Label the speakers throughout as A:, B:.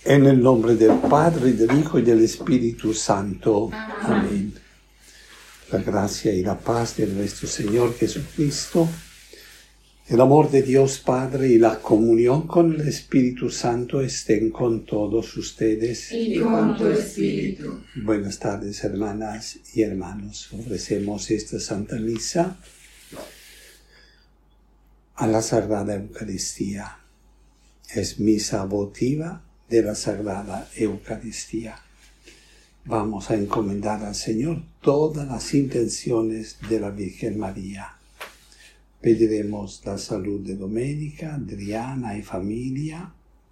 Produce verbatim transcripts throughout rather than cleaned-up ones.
A: En el nombre del Padre, del Hijo y del Espíritu Santo. Amén. La gracia y la paz de nuestro Señor Jesucristo, el amor de Dios Padre y la comunión con el Espíritu Santo estén con todos ustedes.
B: Y con tu Espíritu.
A: Buenas tardes, hermanas y hermanos. Ofrecemos esta Santa Misa a la Sagrada Eucaristía. Es misa votiva de la Sagrada Eucaristía. Vamos a encomendar al Señor todas las intenciones de la Virgen María. Pediremos la salud de Doménica, Adriana y familia,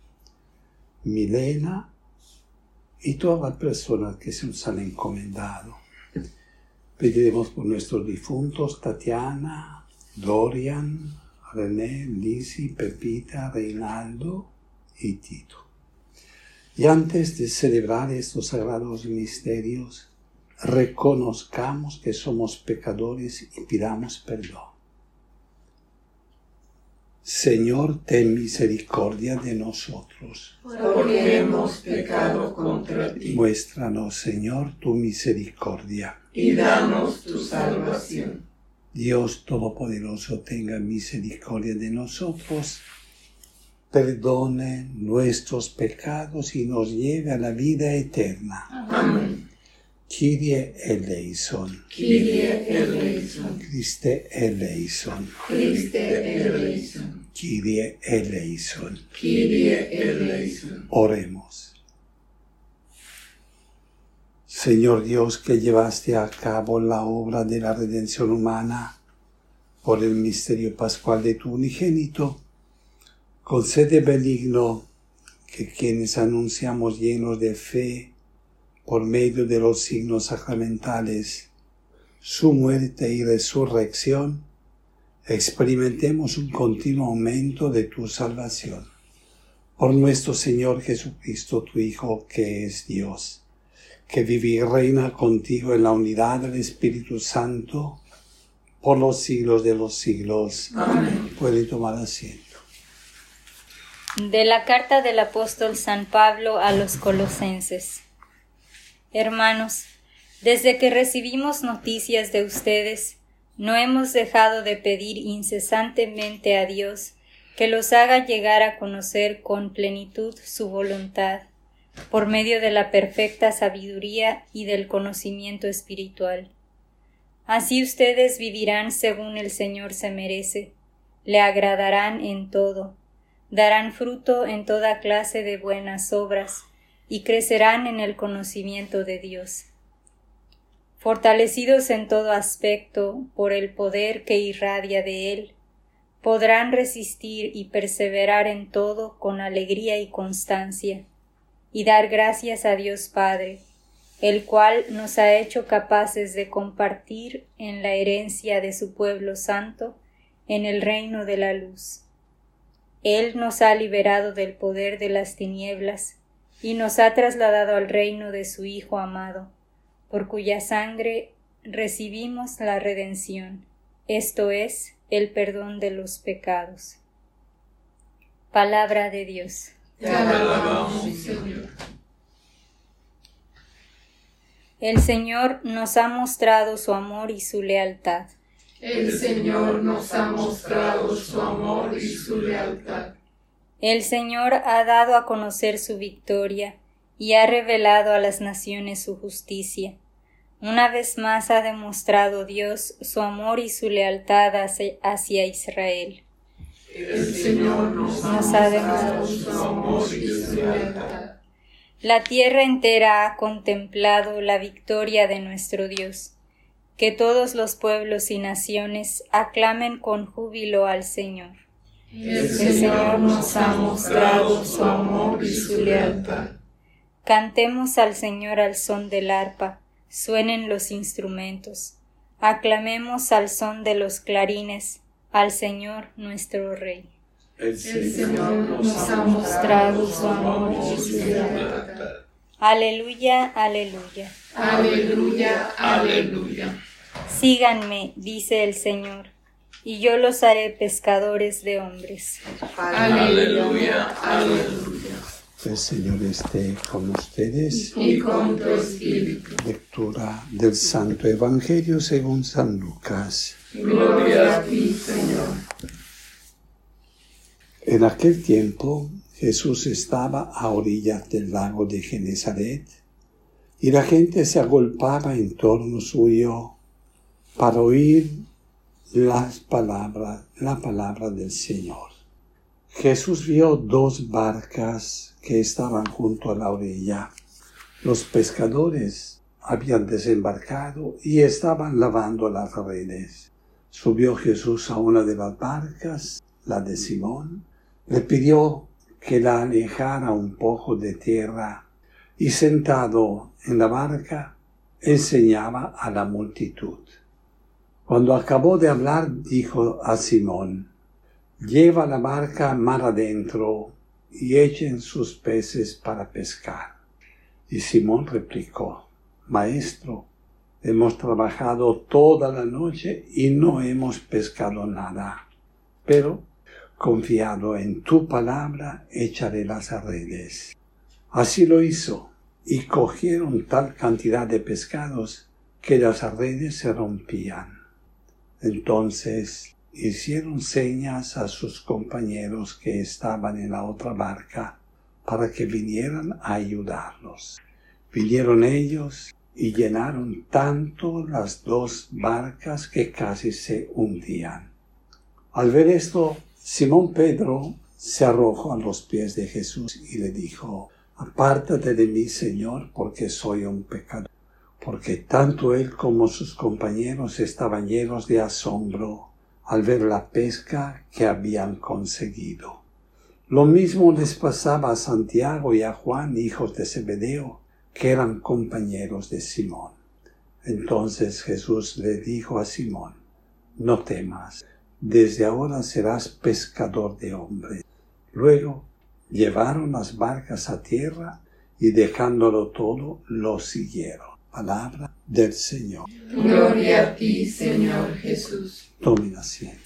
A: Milena y todas las personas que se nos han encomendado. Pediremos por nuestros difuntos, Tatiana, Dorian, René, Lisi, Pepita, Reinaldo y Tito. Y antes de celebrar estos sagrados misterios, reconozcamos que somos pecadores y pidamos perdón. Señor, ten misericordia de nosotros.
B: Porque hemos pecado contra ti.
A: Muéstranos, Señor, tu misericordia.
B: Y danos tu salvación.
A: Dios Todopoderoso, tenga misericordia de nosotros, perdone nuestros pecados y nos lleve a la vida eterna.
B: Amén.
A: Kyrie eleison.
B: Kyrie eleison.
A: Christe eleison.
B: Christe eleison.
A: Kyrie eleison.
B: Kyrie eleison.
A: Oremos. Señor Dios, que llevaste a cabo la obra de la redención humana por el misterio pascual de tu unigénito, concede benigno que quienes anunciamos llenos de fe por medio de los signos sacramentales su muerte y resurrección, experimentemos un continuo aumento de tu salvación. Por nuestro Señor Jesucristo, tu Hijo, que es Dios, que vive y reina contigo en la unidad del Espíritu Santo, por los siglos de los siglos.
B: Amén.
A: Pueden tomar asiento.
C: De la carta del apóstol San Pablo a los Colosenses. Hermanos, desde que recibimos noticias de ustedes, no hemos dejado de pedir incesantemente a Dios que los haga llegar a conocer con plenitud su voluntad, por medio de la perfecta sabiduría y del conocimiento espiritual. Así ustedes vivirán según el Señor se merece, le agradarán en todo, darán fruto en toda clase de buenas obras y crecerán en el conocimiento de Dios. Fortalecidos en todo aspecto por el poder que irradia de Él, podrán resistir y perseverar en todo con alegría y constancia, y dar gracias a Dios Padre, el cual nos ha hecho capaces de compartir en la herencia de su pueblo santo en el reino de la luz. Él nos ha liberado del poder de las tinieblas y nos ha trasladado al reino de su Hijo amado, por cuya sangre recibimos la redención, esto es, el perdón de los pecados. Palabra de Dios.
B: Te alabamos, Señor.
C: El Señor nos ha mostrado su amor y su lealtad.
B: El Señor nos ha mostrado su amor y su lealtad.
C: El Señor ha dado a conocer su victoria y ha revelado a las naciones su justicia. Una vez más ha demostrado Dios su amor y su lealtad hacia, hacia Israel.
B: El Señor nos, nos ha demostrado su amor y su lealtad.
C: La tierra entera ha contemplado la victoria de nuestro Dios. Que todos los pueblos y naciones aclamen con júbilo al Señor.
B: El Señor nos ha mostrado su amor y su lealtad.
C: Cantemos al Señor al son del arpa, suenen los instrumentos. Aclamemos al son de los clarines, al Señor nuestro Rey.
B: El Señor nos ha mostrado su amor y su lealtad.
C: Aleluya, aleluya.
B: Aleluya, aleluya.
C: Síganme, dice el Señor, y yo los haré pescadores de hombres.
B: Aleluya, aleluya.
A: El Señor esté con ustedes.
B: Y con tu espíritu.
A: Lectura del Santo Evangelio según San Lucas.
B: Gloria a ti, Señor.
A: En aquel tiempo Jesús estaba a orillas del lago de Genesaret y la gente se agolpaba en torno suyo para oír las palabras, la palabra del Señor. Jesús vio dos barcas que estaban junto a la orilla. Los pescadores habían desembarcado y estaban lavando las redes. Subió Jesús a una de las barcas, la de Simón, le pidió que la alejara un poco de tierra y sentado en la barca enseñaba a la multitud. Cuando acabó de hablar dijo a Simón: «Lleva la barca mar adentro y echen sus peces para pescar». Y Simón replicó: «Maestro, hemos trabajado toda la noche y no hemos pescado nada, pero confiado en tu palabra echaré las redes». Así lo hizo, y cogieron tal cantidad de pescados que las redes se rompían. Entonces hicieron señas a sus compañeros que estaban en la otra barca para que vinieran a ayudarlos. Vinieron ellos y llenaron tanto las dos barcas que casi se hundían. Al ver esto, Simón Pedro se arrojó a los pies de Jesús y le dijo: «Apártate de mí, Señor, porque soy un pecador». Porque tanto él como sus compañeros estaban llenos de asombro al ver la pesca que habían conseguido. Lo mismo les pasaba a Santiago y a Juan, hijos de Zebedeo, que eran compañeros de Simón. Entonces Jesús le dijo a Simón: «No temas, desde ahora serás pescador de hombres». Luego llevaron las barcas a tierra y dejándolo todo, lo siguieron. Palabra del Señor.
B: Gloria a ti, Señor Jesús.
A: Tomen asiento.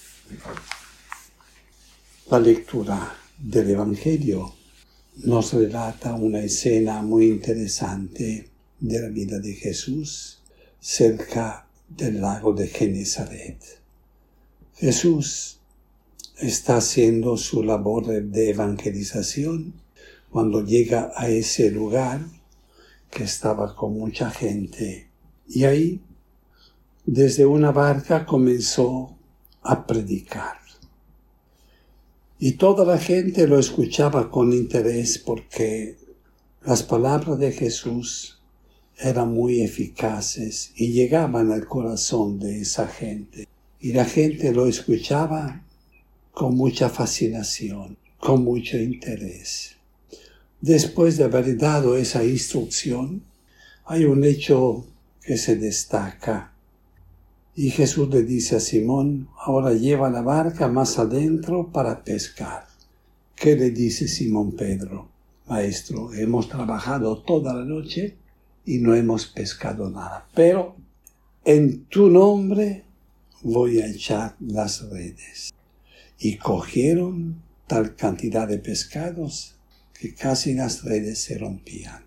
A: La lectura del Evangelio nos relata una escena muy interesante de la vida de Jesús cerca del lago de Genesaret. Jesús está haciendo su labor de evangelización cuando llega a ese lugar que estaba con mucha gente, y ahí desde una barca comenzó a predicar. Y toda la gente lo escuchaba con interés porque las palabras de Jesús eran muy eficaces y llegaban al corazón de esa gente. Y la gente lo escuchaba con mucha fascinación, con mucho interés. Después de haber dado esa instrucción, hay un hecho que se destaca. Y Jesús le dice a Simón: «Ahora lleva la barca más adentro para pescar». ¿Qué le dice Simón Pedro? «Maestro, hemos trabajado toda la noche y no hemos pescado nada, pero en tu nombre voy a echar las redes». Y cogieron tal cantidad de pescados que casi las redes se rompían.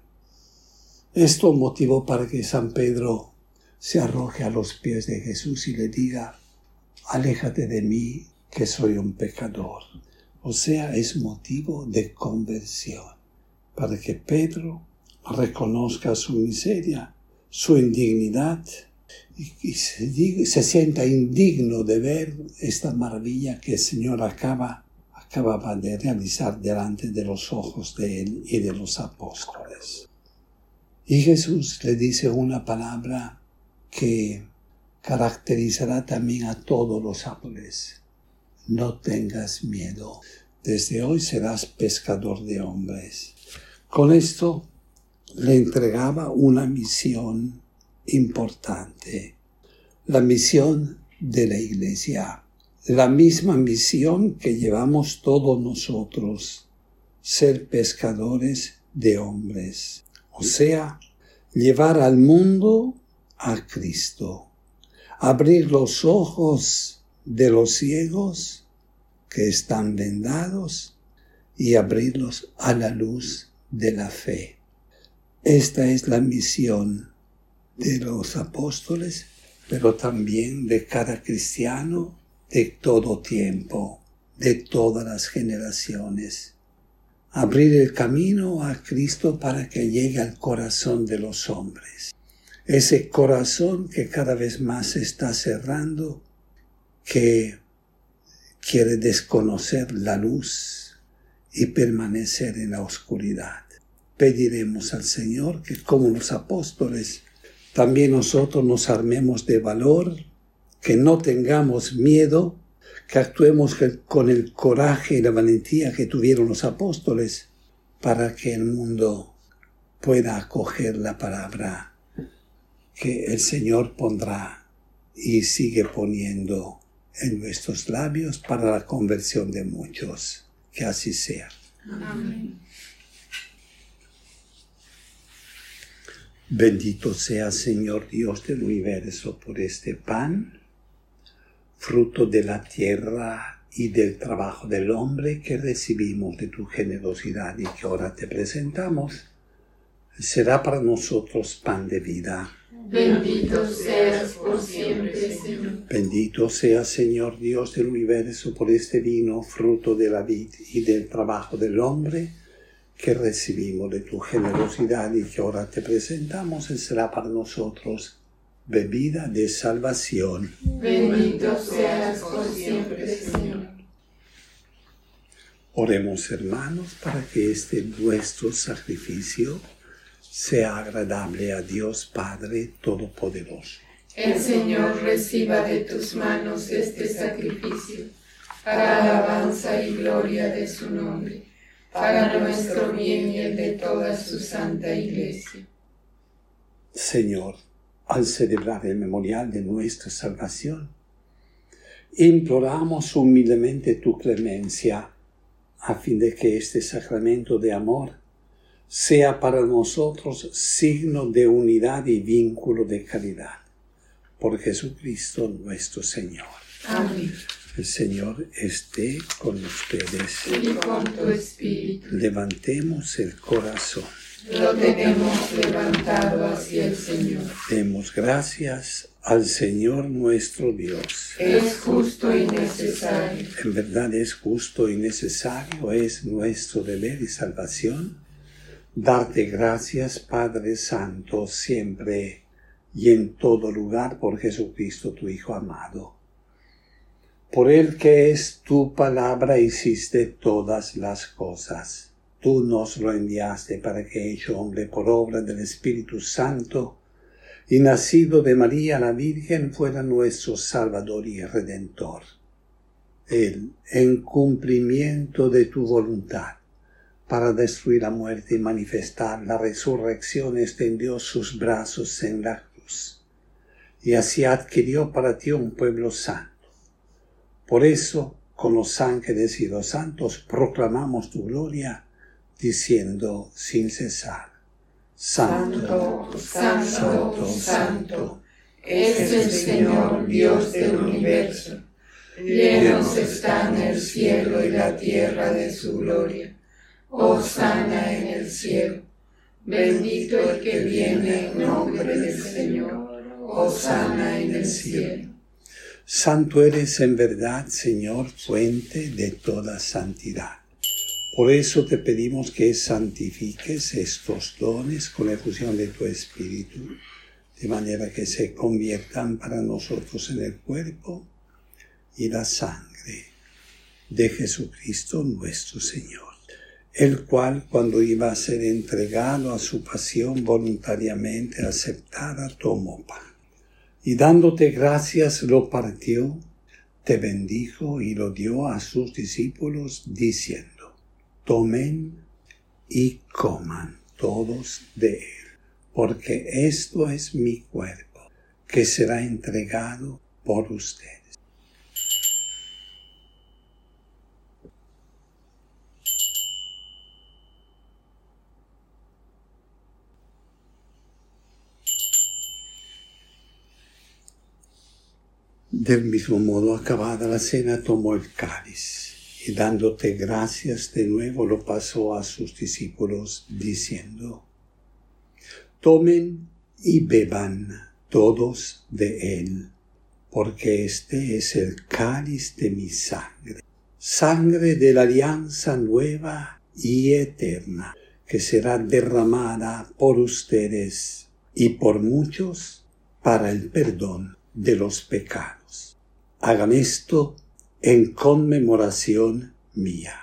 A: Esto motivó para que San Pedro se arroje a los pies de Jesús y le diga: «Aléjate de mí, que soy un pecador». O sea, es motivo de conversión, para que Pedro reconozca su miseria, su indignidad, y, y se, diga, se sienta indigno de ver esta maravilla que el Señor acaba acababa de realizar delante de los ojos de él y de los apóstoles. Y Jesús le dice una palabra que caracterizará también a todos los apóstoles: «No tengas miedo, desde hoy serás pescador de hombres». Con esto le entregaba una misión importante, la misión de la Iglesia. La misma misión que llevamos todos nosotros, ser pescadores de hombres, o sea, llevar al mundo a Cristo, abrir los ojos de los ciegos que están vendados y abrirlos a la luz de la fe. Esta es la misión de los apóstoles, pero también de cada cristiano de todo tiempo, de todas las generaciones. Abrir el camino a Cristo para que llegue al corazón de los hombres. Ese corazón que cada vez más se está cerrando, que quiere desconocer la luz y permanecer en la oscuridad. Pediremos al Señor que, como los apóstoles, también nosotros nos armemos de valor, que no tengamos miedo, que actuemos con el coraje y la valentía que tuvieron los apóstoles, para que el mundo pueda acoger la palabra que el Señor pondrá y sigue poniendo en nuestros labios para la conversión de muchos. Que así sea.
B: Amén.
A: Bendito sea, Señor Dios del universo, por este pan, fruto de la tierra y del trabajo del hombre que recibimos de tu generosidad y que ahora te presentamos. Será para nosotros pan de vida.
B: Bendito seas por siempre, Señor.
A: Bendito sea, Señor Dios del universo, por este vino, fruto de la vid y del trabajo del hombre, que recibimos de tu generosidad y que ahora te presentamos. Y será para nosotros bebida de salvación.
B: Bendito seas por siempre, Señor.
A: Oremos, hermanos, para que este nuestro sacrificio sea agradable a Dios Padre Todopoderoso.
B: El Señor reciba de tus manos este sacrificio, para alabanza y gloria de su nombre, para nuestro bien y el de toda su santa Iglesia.
A: Señor, al celebrar el memorial de nuestra salvación, imploramos humildemente tu clemencia, a fin de que este sacramento de amor sea para nosotros signo de unidad y vínculo de caridad. Por Jesucristo nuestro Señor.
B: Amén.
A: El Señor esté con ustedes.
B: Y con tu espíritu.
A: Levantemos el corazón.
B: Lo tenemos levantado hacia el Señor.
A: Demos gracias al Señor nuestro Dios.
B: Es justo y necesario.
A: En verdad es justo y necesario, es nuestro deber y salvación. Darte gracias, Padre Santo, siempre y en todo lugar, por Jesucristo, tu Hijo amado. Por Él, que es tu palabra, hiciste todas las cosas. Tú nos lo enviaste para que, hecho hombre por obra del Espíritu Santo y nacido de María la Virgen, fuera nuestro Salvador y Redentor. Él, en cumplimiento de tu voluntad, para destruir la muerte y manifestar la resurrección, extendió sus brazos en la cruz, y así adquirió para ti un pueblo santo. Por eso, con los ángeles y los santos, proclamamos tu gloria, diciendo sin cesar: Santo,
B: Santo, Santo, Santo, Santo, es el Señor Dios del universo. Llenos están el cielo y la tierra de su gloria. Hosana en el cielo. Bendito el que viene en nombre del Señor. Hosana en el cielo.
A: Santo eres en verdad, Señor, fuente de toda santidad. Por eso te pedimos que santifiques estos dones con la efusión de tu Espíritu, de manera que se conviertan para nosotros en el cuerpo y la sangre de Jesucristo nuestro Señor, el cual, cuando iba a ser entregado a su pasión voluntariamente aceptada, tomó pan, y dándote gracias lo partió, te bendijo y lo dio a sus discípulos, diciendo: tomen y coman todos de él, porque esto es mi cuerpo, que será entregado por ustedes. Del mismo modo, acabada la cena, tomó el cáliz y dándote gracias de nuevo lo pasó a sus discípulos diciendo: tomen y beban todos de él, porque este es el cáliz de mi sangre, sangre de la alianza nueva y eterna, que será derramada por ustedes y por muchos para el perdón de los pecados. Hagan esto en conmemoración mía.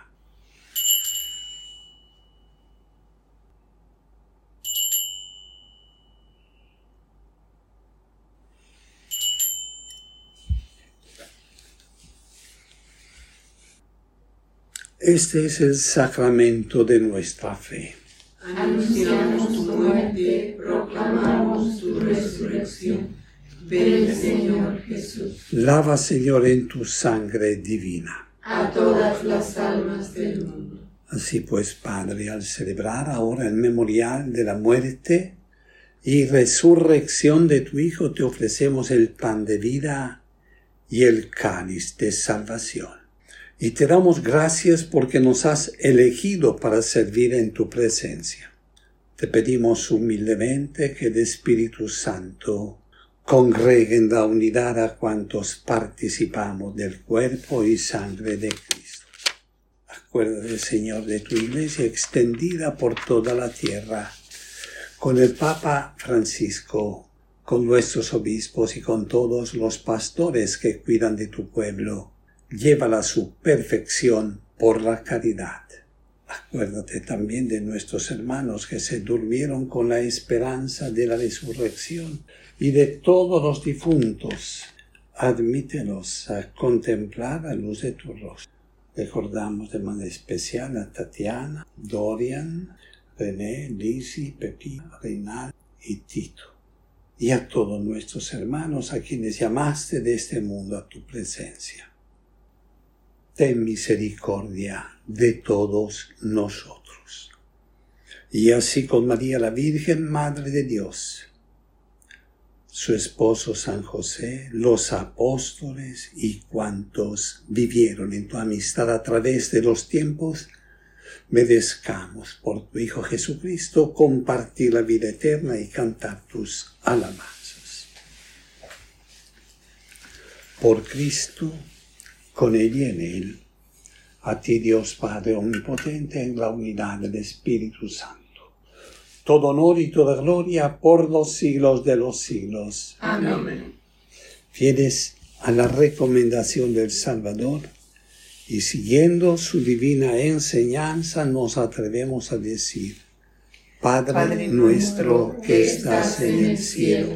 A: Este es el sacramento de nuestra fe.
B: Anunciamos tu muerte, proclamamos tu resurrección. Ven, Señor Jesús.
A: Lava, Señor, en tu sangre divina
B: a todas las almas del mundo.
A: Así pues, Padre, al celebrar ahora el memorial de la muerte y resurrección de tu Hijo, te ofrecemos el pan de vida y el cáliz de salvación. Y te damos gracias porque nos has elegido para servir en tu presencia. Te pedimos humildemente que el Espíritu Santo congregue en la unidad a cuantos participamos del cuerpo y sangre de Cristo. Acuérdate, Señor, de tu Iglesia extendida por toda la tierra, con el Papa Francisco, con nuestros obispos y con todos los pastores que cuidan de tu pueblo. Llévala a su perfección por la caridad. Acuérdate también de nuestros hermanos que se durmieron con la esperanza de la resurrección y de todos los difuntos. Admítelos a contemplar la luz de tu rostro. Recordamos de manera especial a Tatiana, Dorian, René, Lisi, Pepino, Reinaldo y Tito. Y a todos nuestros hermanos a quienes llamaste de este mundo a tu presencia. Ten misericordia de todos nosotros. Y así con María la Virgen, Madre de Dios, su esposo San José, los apóstoles y cuantos vivieron en tu amistad a través de los tiempos, merezcamos por tu Hijo Jesucristo compartir la vida eterna y cantar tus alabanzas. Por Cristo, con Él y en Él, a ti Dios Padre Omnipotente, en la unidad del Espíritu Santo, todo honor y toda gloria por los siglos de los siglos.
B: Amén.
A: Fieles a la recomendación del Salvador y siguiendo su divina enseñanza, nos atrevemos a decir: Padre, Padre nuestro que estás en el cielo,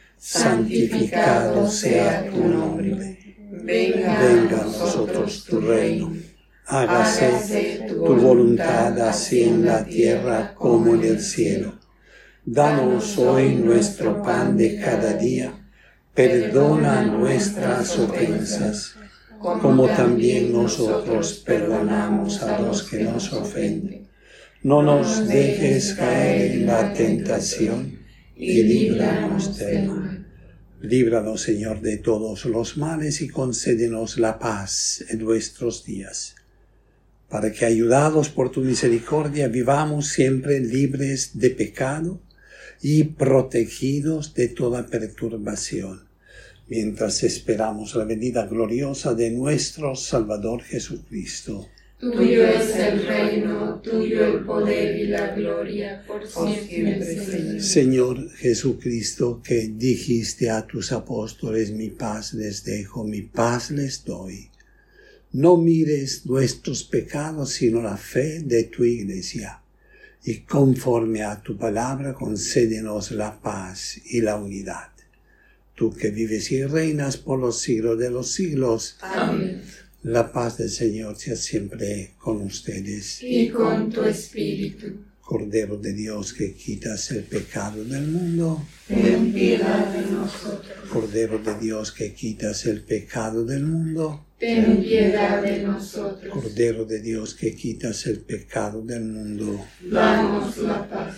A: santificado sea tu nombre.
B: Venga,
A: Venga a nosotros tu reino. Hágase tu voluntad así en la tierra como en el cielo. Danos hoy nuestro pan de cada día. Perdona nuestras ofensas, como también nosotros perdonamos a los que nos ofenden. No nos dejes caer en la tentación y líbranos del mal. Líbranos, Señor, de todos los males y concédenos la paz en nuestros días, para que, ayudados por tu misericordia, vivamos siempre libres de pecado y protegidos de toda perturbación, mientras esperamos la venida gloriosa de nuestro Salvador Jesucristo.
B: Tuyo es el reino, tuyo el poder y la gloria, por siempre, Señor.
A: Señor Jesucristo, que dijiste a tus apóstoles: mi paz les dejo, mi paz les doy. No mires nuestros pecados, sino la fe de tu Iglesia. Y conforme a tu palabra, concédenos la paz y la unidad. Tú que vives y reinas por los siglos de los siglos.
B: Amén.
A: La paz del Señor sea siempre con ustedes.
B: Y con tu espíritu.
A: Cordero de Dios, que quitas el pecado del mundo.
B: Ten piedad de nosotros.
A: Cordero de Dios, que quitas el pecado del mundo.
B: Ten piedad de nosotros.
A: Cordero de Dios, que quitas el pecado del mundo.
B: Danos la paz.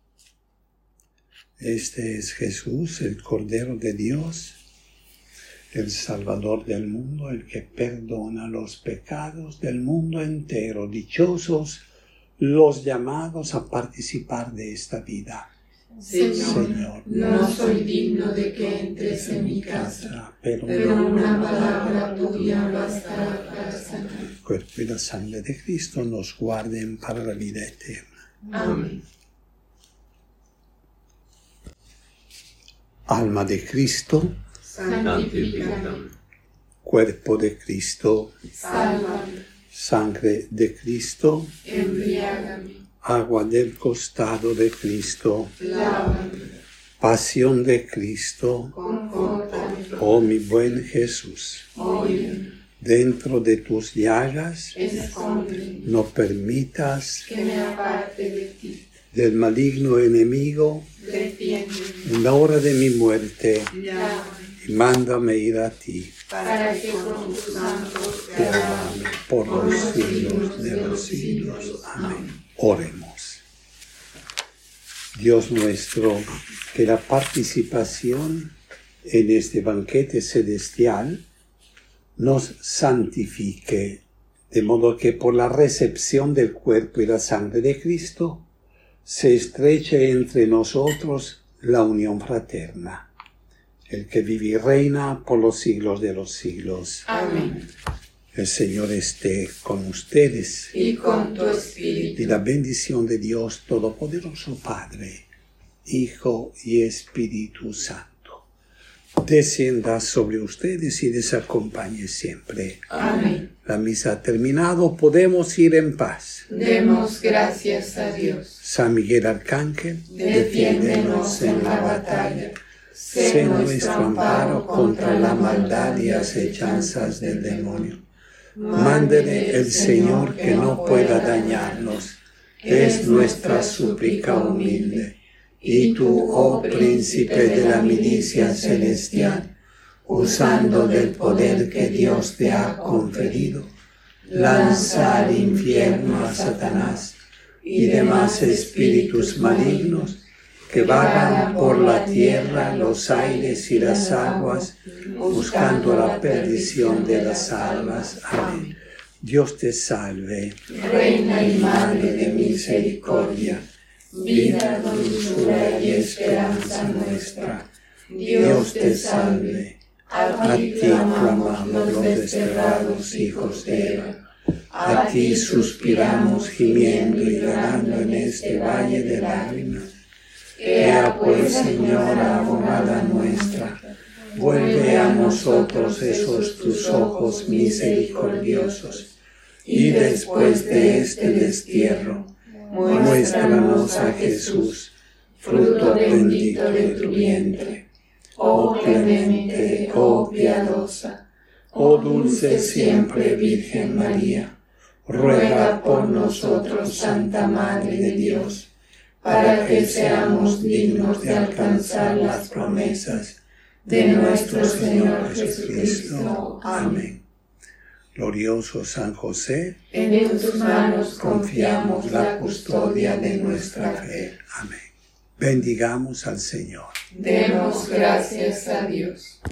A: Este es Jesús, el Cordero de Dios, el Salvador del mundo, el que perdona los pecados del mundo entero. Dichosos los llamados a participar de esta vida.
B: Señor,
A: Señor,
B: no soy digno de que entres en mi casa,
A: pero,
B: pero una palabra tuya bastará para sanar.
A: el cuerpo y la sangre de Cristo nos guarden para la vida eterna.
B: Amén.
A: Alma de Cristo,
B: Santifícame,
A: cuerpo de Cristo,
B: sálvame,
A: sangre de Cristo,
B: embriágame,
A: agua del costado de Cristo,
B: lávame,
A: pasión de Cristo,
B: confórtame,
A: oh mi buen Jesús,
B: óyeme,
A: dentro de tus llagas
B: escóndeme,
A: no permitas
B: que me aparte de ti,
A: del maligno enemigo
B: defiéndeme,
A: en la hora de mi muerte
B: lávame,
A: y mándame ir a ti.
B: para que con tus santos te
A: Te
B: alabe
A: alabo por los siglos de los siglos. Amén. Oremos. Dios nuestro, que la participación en este banquete celestial nos santifique, de modo que por la recepción del cuerpo y la sangre de Cristo se estreche entre nosotros la unión fraterna, el que vive y reina por los siglos de los siglos.
B: Amén.
A: El Señor esté con ustedes.
B: Y con tu espíritu.
A: Y la bendición de Dios Todopoderoso, Padre, Hijo y Espíritu Santo, descienda sobre ustedes y les acompañe siempre.
B: Amén.
A: La misa ha terminado, podemos ir en paz.
B: Demos gracias a Dios.
A: San Miguel Arcángel,
B: Defiéndenos en la batalla. Sé nuestro amparo contra la maldad y acechanzas del demonio.
A: Mándele el Señor que no pueda dañarnos. Es nuestra súplica humilde. Y tú, oh príncipe de la milicia celestial, usando del poder que Dios te ha conferido, lanza al infierno a Satanás y demás espíritus malignos que vagan por la tierra, los aires y las aguas, buscando la perdición de las almas. Amén. Dios te salve,
B: Reina y Madre de misericordia, vida, dulzura y esperanza nuestra. Dios te salve. A ti clamamos los desterrados hijos de Eva. A ti suspiramos gimiendo y llorando en este valle de lágrimas. Ea pues, Señora, abogada nuestra, vuelve a nosotros esos tus ojos misericordiosos, y después de este destierro, muéstranos a Jesús, fruto bendito de tu vientre. Oh clemente, oh piadosa, oh dulce siempre Virgen María, ruega por nosotros, Santa Madre de Dios, para que seamos dignos de alcanzar las promesas de nuestro Señor Jesucristo. Amén.
A: glorioso San José,
B: En tus manos confiamos la custodia de nuestra fe.
A: amén. Bendigamos al Señor.
B: Demos gracias a Dios.